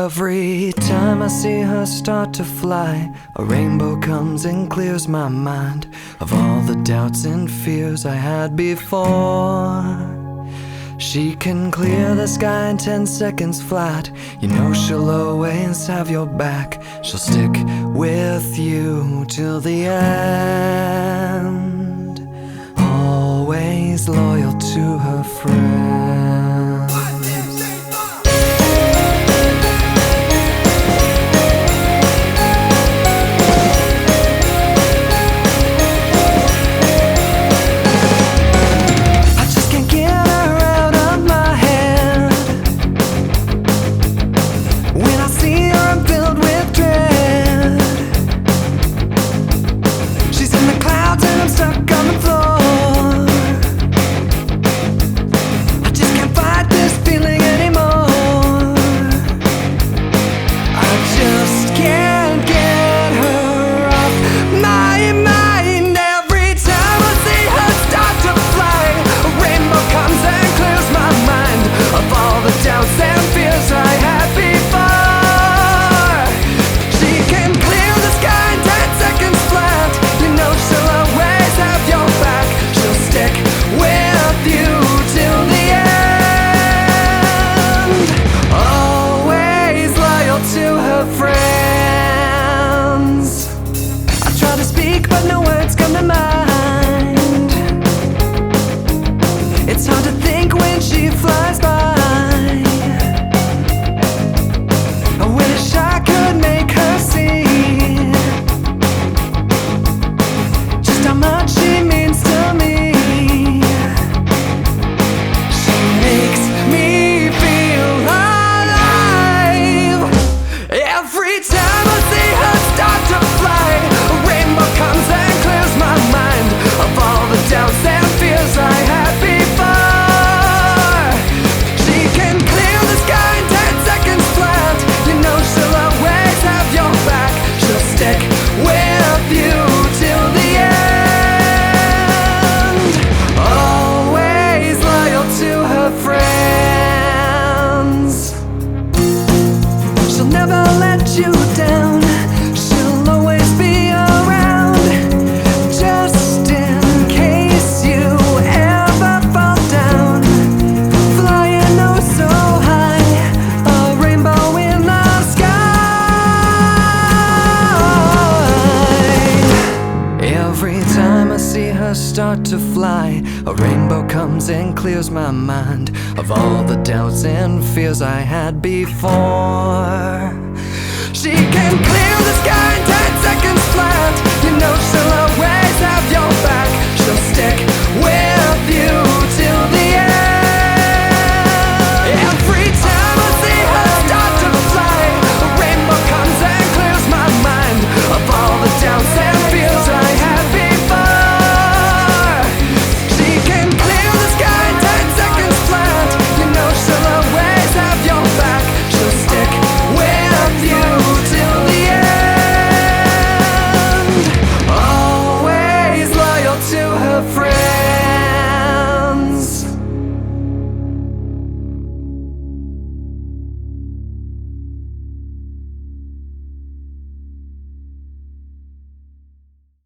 Every time I see her start to fly, a rainbow comes and clears my mind of all the doubts and fears I had before. She can clear the sky in 10 seconds flat. You know she'll always have your back. She'll stick with you till the end, always loyal to her friends. But no words come to mind. It's hard to think when she flies by. I wish I could make her see just how much she means to me. She makes me feel alive. Every time I see her start to fly, a rainbow comes and clears my mind of all the doubts and fears I had before. She can clear the sky in 10 seconds flat. You know she'll always have your back. She'll stick with you till the end, always loyal to her friends. She'll never let you down. She'll always be around, just in case you ever fall down. Flying oh so high, a rainbow in the sky. Every time I see her start to fly, a rainbow comes and clears my mind of all the doubts and fears I had before. She can clear the sky in 10 seconds flat. You know she'll always have your back. She'll stick